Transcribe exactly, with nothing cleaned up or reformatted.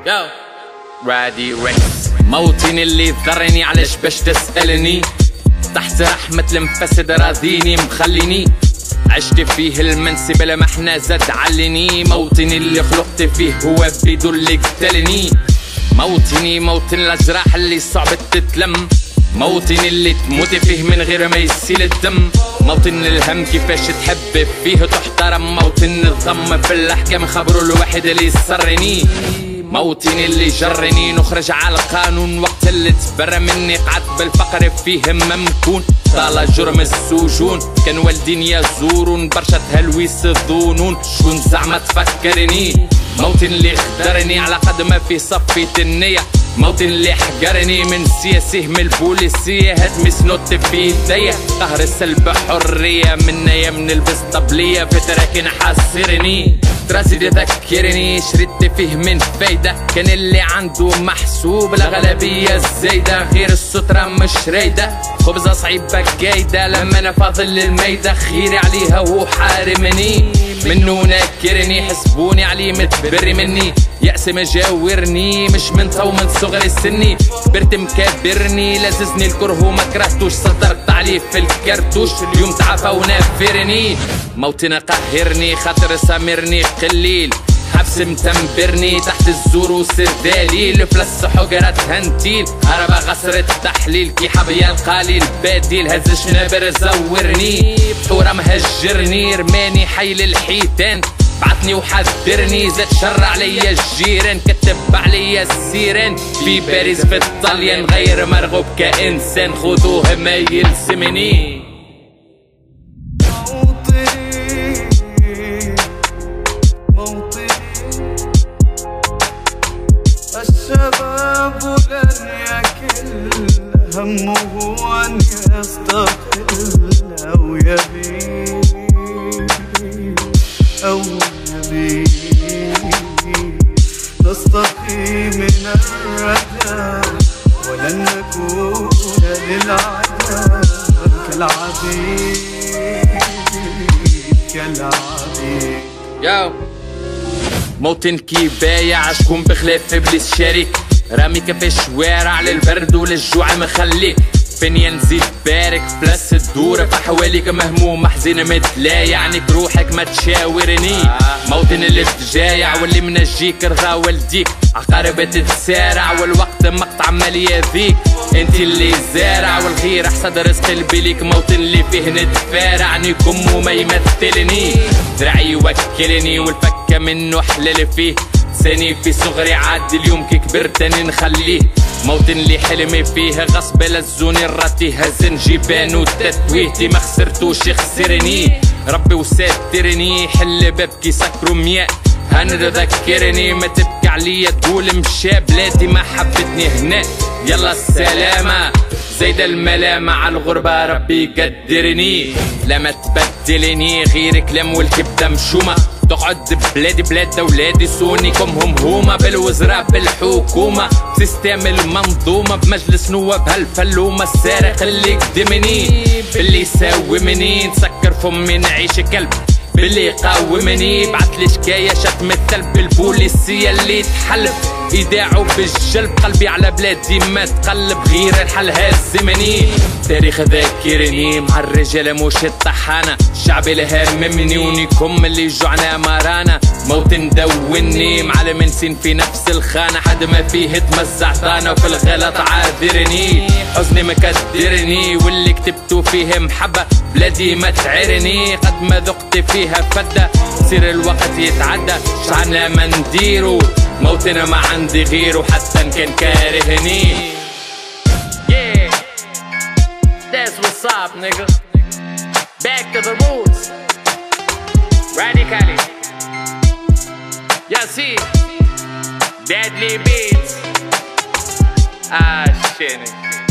يو رادي ريكس موطني اللي ضرني علاش باش تسألني تحت رحمة المفسد راضيني مخليني عشت فيه المنسب لما احنا زاد علني موطني اللي خلقت فيه هو بيدو اللي قتلني موطني موطن الأجراح اللي صعب تتلم موطني اللي تموت فيه من غير ما يسيل الدم موطن الهم كيفاش تحب فيه تحترم موطن الضم في الأحكام خبروا الواحد اللي يسرني موطني اللي جرني نخرج على القانون وقت اللي تبرى مني قعدت بالفقر فيه ممكون طال جرم السجون كان والدين يزورون برشا تهلويس الظنون شكون زعما تفكرني موطن اللي خدرني على قد ما فيه صفيت النية موطن اللي حقرني من سياسيه من البوليسية هاد مسنوت في يديا قهر السلب حرية منايا من البس طبلية فتراكن حاصرني ترازي يذكرني شريت فيه من فايدة كان اللي عنده محسوب الأغلبية الزايدة غير السترة مش رايدة خبزة صعيبة قايدة لما انا فاضل الميدة خيري عليها وهو حارمني منو ناكرني حسبوني عليه متبري مني يأس مجاورني مش من تو من صغري سني كبرت مكابرني لاززني الكره وما كرهتوش صدرت عليه في الكرتوش اليوم تعافى ونافرني موطن قهرني خاطر سامرني قليل حبس متنبرني تحت الزور وسر دليل فلس حجرات هنتيل هربا غسر التحليل كي حاب يلقالي البديل هزش نابر زورني بحورة مهجرني رماني حي للحيتان بعتني وحذرني زاد شر عليا الجيران كتب عليا السيران في باريس في الطليان غير مرغوب كإنسان خذوه ما يلزمني الشباب لن يكل همه أن يستقل أو يبي أو يبي نستقي من الردى ولن نكون للعدى كالعبيد كالعبيد يو موطن كي بايع شكون بخلاف ابليس شريك راميك في الشوارع للبرد وللجوع مخليك فين ينزيد بارك فلس الدورة في حواليك مهموم حزين متلايع عنك روحك ما تشاورني موطن اللي تجايع واللي منجيك رضا والديك عقارب تتسارع والوقت مقطع عمال يذيك انت اللي زارع والخير احسد رزق البليك موطن اللي فيه نتفارع نيكم وما يمثلني ذراعي يوكلني والفكة منه حلال فيه ثاني في صغري عاد اليوم كي كبرت اني نخليه موطن اللي حلمي فيه غصب لزوني الراتي هزن جبان وتتويهتي ما خسرتوش يخسرني ربي وساترني حل بابكي سكروا مياه هنذكرني ما تبكي عليا تقول مشى بلادي ما حبتني هنا يلا السلامة زايد الملامة على الغربة ربي يقدرني لما تبدلني غير كلام والكبدة مشومة تقعد بلادي بلاد ولادي سونيكم هم هما بالوزراء بالحكومة سيستم المنظومة بمجلس نواب هالفلومة السارق اللي قدمني باللي يساومني نسكر فمي نعيش كلب باللي يقاومني بعتلي شكاية شتم الثلب البوليسية اللي تحلف ايداعو بالجلب قلبي على بلادي ما تقلب غير الحل هازمني تاريخ ذاكرني مع الرجال مش الطحانة الشعب اللي هاممني ونيكم اللي جوعنا مرانا موطن دوني معلم نسين في نفس الخانة حد ما فيه تمزع طانا وفي الغلط عاذرني حزني مكدرني واللي كتبتو فيه محبة بلادي ما تعرني قد ما ذقت فيها فدة سير الوقت يتعدى شعنا ما نديرو موطن ما عندي غيره حتى ان كان كارهني. Yeah, that's what's up, nigga. Back to the roots. Radically. Yeah, see, deadly beats. Ah, shit.